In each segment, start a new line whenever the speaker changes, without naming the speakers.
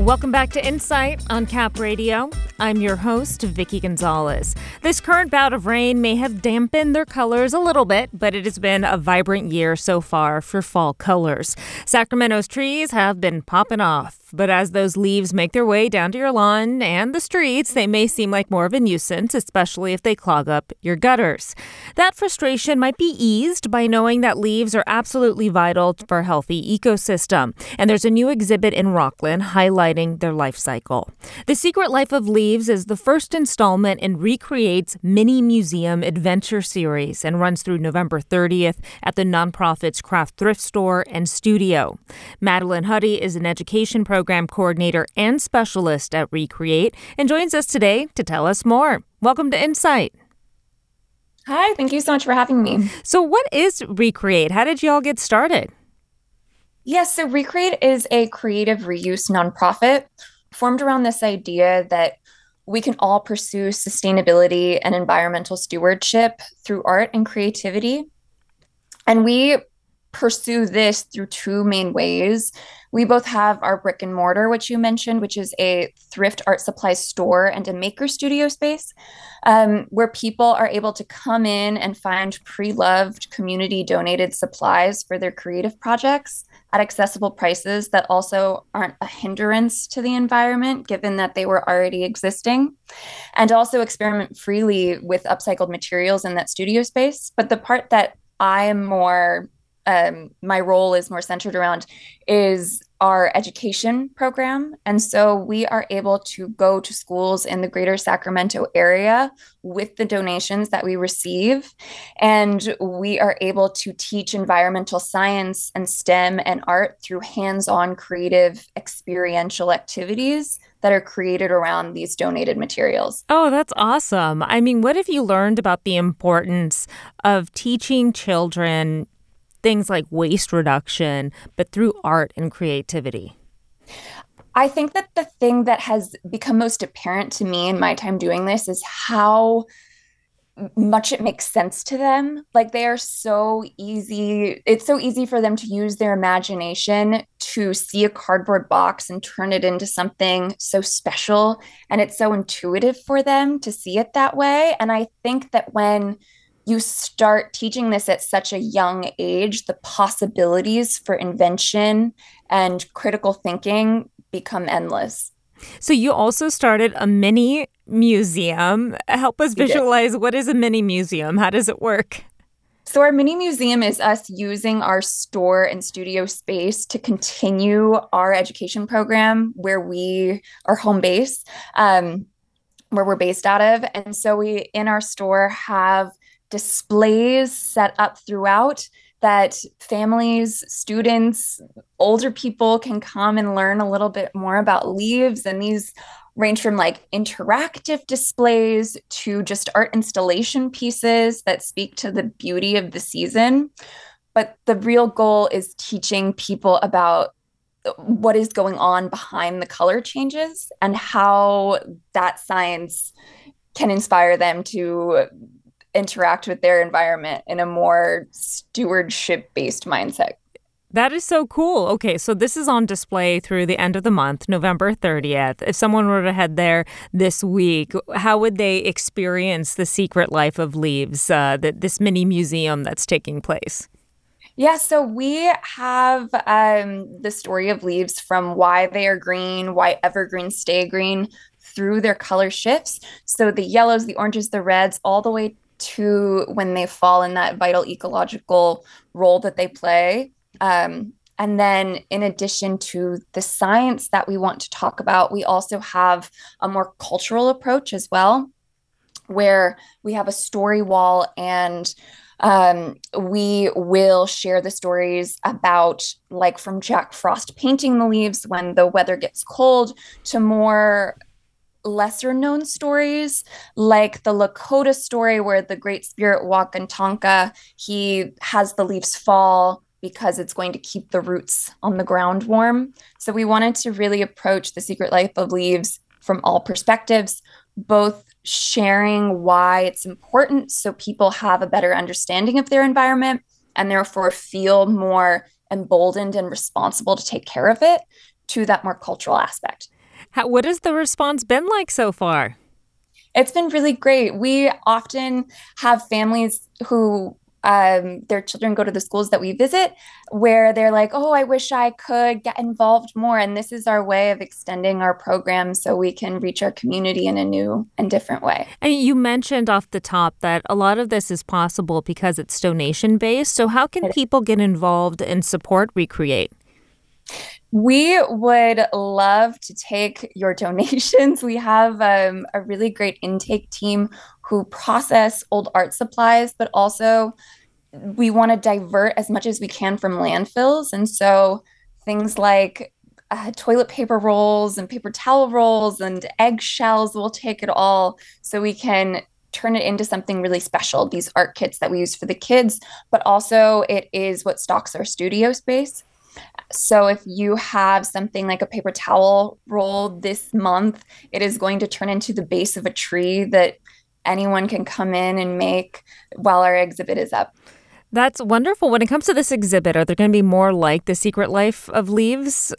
Welcome back to Insight on Cap Radio. I'm your host, Vicky Gonzalez. This current bout of rain may have dampened their colors a little bit, but it has been a vibrant year so far for fall colors. Sacramento's trees have been popping off, but as those leaves make their way down to your lawn and the streets, they may seem like more of a nuisance, especially if they clog up your gutters. That frustration might be eased by knowing that leaves are absolutely vital for a healthy ecosystem. And there's a new exhibit in Rockland highlighting their life cycle. The Secret Life of Leaves is the first installment in Recreate's Mini Museum Adventure series and runs through November 30th at the nonprofit's Craft Thrift Store and Studio. Madeline Huddy is an education program coordinator and specialist at Recreate and joins us today to tell us more. Welcome to Insight.
Hi, thank you so much for having me.
So what is Recreate? How did you all get started?
Yes, so Recreate is a creative reuse nonprofit formed around this idea that we can all pursue sustainability and environmental stewardship through art and creativity. And we pursue this through two main ways. We both have our brick and mortar, which you mentioned, which is a thrift art supply store and a maker studio space, where people are able to come in and find pre-loved community donated supplies for their creative projects at accessible prices that also aren't a hindrance to the environment, given that they were already existing, and also experiment freely with upcycled materials in that studio space. But the part that I am more my role is more centered around is our education program. And so we are able to go to schools in the greater Sacramento area with the donations that we receive. And we are able to teach environmental science and STEM and art through hands-on creative experiential activities that are created around these donated materials.
Oh, that's awesome. I mean, what have you learned about the importance of teaching children things like waste reduction, but through art and creativity?
I think that the thing that has become most apparent to me in my time doing this is how much it makes sense to them. Like they are so easy. It's so easy for them to use their imagination to see a cardboard box and turn it into something so special. And it's so intuitive for them to see it that way. And I think that when you start teaching this at such a young age, the possibilities for invention and critical thinking become endless.
So you also started a mini museum. Help us visualize, what is a mini museum? How does it work?
So our mini museum is us using our store and studio space to continue our education program where we are home base, where we're based out of. And so we, in our store, have displays set up throughout that families, students, older people can come and learn a little bit more about leaves. And these range from like interactive displays to just art installation pieces that speak to the beauty of the season. But the real goal is teaching people about what is going on behind the color changes and how that science can inspire them to interact with their environment in a more stewardship-based mindset.
That is so cool. Okay, so this is on display through the end of the month, November 30th. If someone were to head there this week, how would they experience the Secret Life of Leaves, this mini museum that's taking place?
Yeah, so we have the story of leaves from why they are green, why evergreens stay green, through their color shifts. So the yellows, the oranges, the reds, all the way to when they fall in that vital ecological role that they play. And then in addition to the science that we want to talk about, we also have a more cultural approach as well, where we have a story wall and we will share the stories about, like, from Jack Frost painting the leaves when the weather gets cold to more lesser known stories like the Lakota story where the Great Spirit Wakantanka, he has the leaves fall because it's going to keep the roots on the ground warm. So we wanted to really approach the Secret Life of Leaves from all perspectives, both sharing why it's important so people have a better understanding of their environment and therefore feel more emboldened and responsible to take care of it, to that more cultural aspect.
What has the response been like so far?
It's been really great. We often have families who their children go to the schools that we visit where they're like, oh, I wish I could get involved more. And this is our way of extending our program so we can reach our community in a new and different way.
And you mentioned off the top that a lot of this is possible because it's donation based. So, how can people get involved and support Recreate?
We would love to take your donations. We have a really great intake team who process old art supplies, but also we want to divert as much as we can from landfills. And so things like toilet paper rolls and paper towel rolls and eggshells, we'll take it all so we can turn it into something really special. These art kits that we use for the kids, but also it is what stocks our studio space. So if you have something like a paper towel roll this month, it is going to turn into the base of a tree that anyone can come in and make while our exhibit is up.
That's wonderful. When it comes to this exhibit, are there going to be more like The Secret Life of Leaves?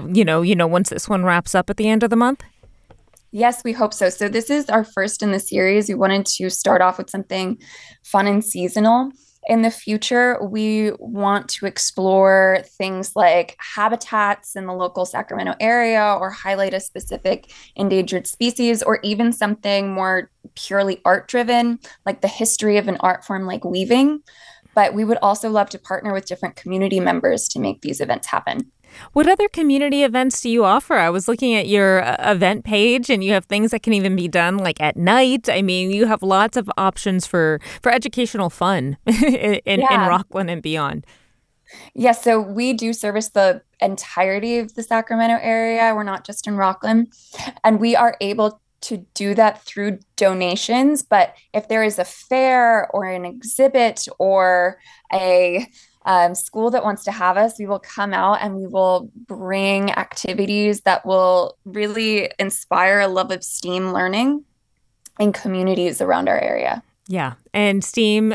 Once this one wraps up at the end of the month?
Yes, we hope so. So this is our first in the series. We wanted to start off with something fun and seasonal. In the future, we want to explore things like habitats in the local Sacramento area or highlight a specific endangered species or even something more purely art driven, like the history of an art form like weaving. But we would also love to partner with different community members to make these events happen.
What other community events do you offer? I was looking at your event page and you have things that can even be done like at night. I mean, you have lots of options for educational fun in Rocklin and beyond.
Yes, so we do service the entirety of the Sacramento area. We're not just in Rocklin. And we are able to do that through donations. But if there is a fair or an exhibit or a school that wants to have us, we will come out and we will bring activities that will really inspire a love of STEAM learning in communities around our area.
Yeah. And STEAM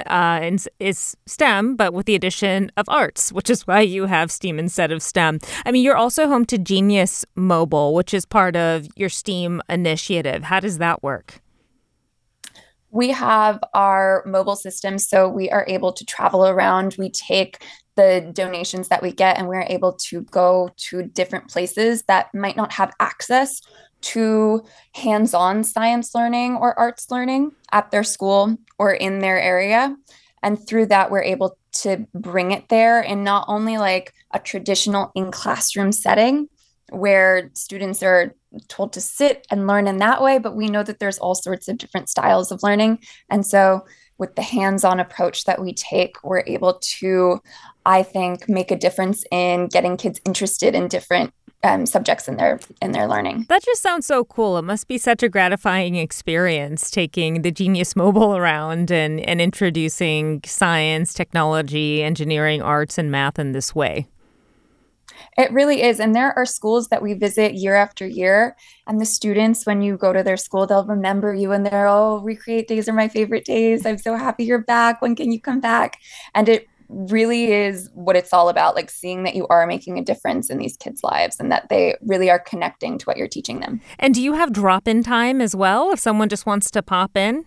is STEM, but with the addition of arts, which is why you have STEAM instead of STEM. I mean, you're also home to Genius Mobile, which is part of your STEAM initiative. How does that work?
We have our mobile system, so we are able to travel around. We take the donations that we get and we're able to go to different places that might not have access to hands-on science learning or arts learning at their school or in their area. And through that, we're able to bring it there in not only like a traditional in-classroom setting where students are told to sit and learn in that way, but we know that there's all sorts of different styles of learning. And so with the hands-on approach that we take, we're able to, I think, make a difference in getting kids interested in different subjects in their learning.
That just sounds so cool. It must be such a gratifying experience taking the Genius Mobile around and introducing science, technology, engineering, arts, and math in this way.
It really is. And there are schools that we visit year after year. And the students, when you go to their school, they'll remember you and they're, oh, Recreate days are my favorite days. I'm so happy you're back. When can you come back? And it really is what it's all about, like seeing that you are making a difference in these kids' lives and that they really are connecting to what you're teaching them.
And do you have drop-in time as well if someone just wants to pop in?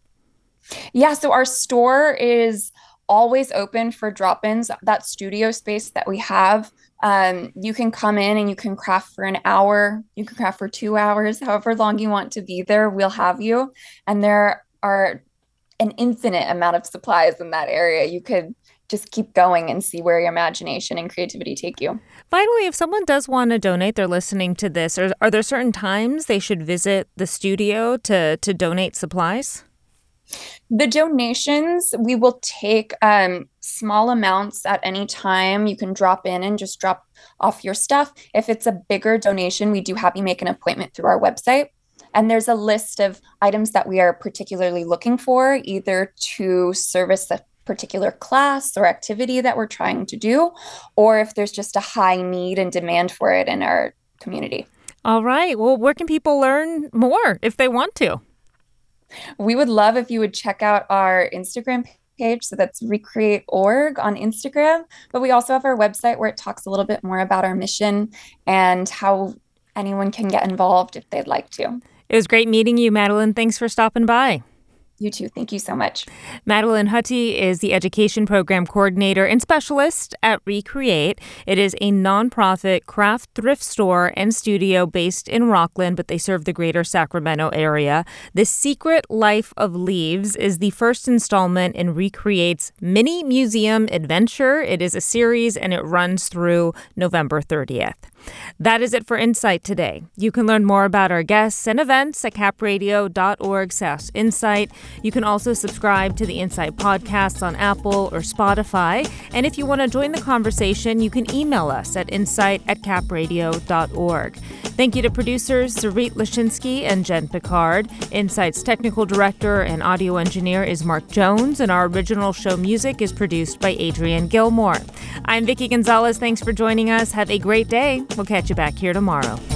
Yeah, so our store is always open for drop-ins. That studio space that we have, you can come in and you can craft for an hour, you can craft for 2 hours, however long you want to be there, we'll have you. And there are an infinite amount of supplies in that area. You could just keep going and see where your imagination and creativity take you.
Finally, if someone does want to donate, they're listening to this, are there certain times they should visit the studio to donate supplies?
The donations, we will take small amounts at any time. You can drop in and just drop off your stuff. If it's a bigger donation, we do have you make an appointment through our website. And there's a list of items that we are particularly looking for, either to service a particular class or activity that we're trying to do, or if there's just a high need and demand for it in our community.
All right. Well, where can people learn more if they want to?
We would love if you would check out our Instagram page. So that's Recreate.org on Instagram. But we also have our website where it talks a little bit more about our mission and how anyone can get involved if they'd like to.
It was great meeting you, Madeline. Thanks for stopping by.
You too. Thank you so much.
Madeline Hutty is the Education Program Coordinator and Specialist at Recreate. It is a nonprofit craft thrift store and studio based in Rockland, but they serve the greater Sacramento area. The Secret Life of Leaves is the first installment in Recreate's mini museum adventure. It is a series and it runs through November 30th. That is it for Insight today. You can learn more about our guests and events at capradio.org/insight. You can also subscribe to the Insight podcasts on Apple or Spotify. And if you want to join the conversation, you can email us at insight@capradio.org. Thank you to producers Sarit Lashinsky and Jen Picard. Insight's technical director and audio engineer is Mark Jones, and our original show music is produced by Adrian Gilmore. I'm Vicki Gonzalez. Thanks for joining us. Have a great day. We'll catch you back here tomorrow.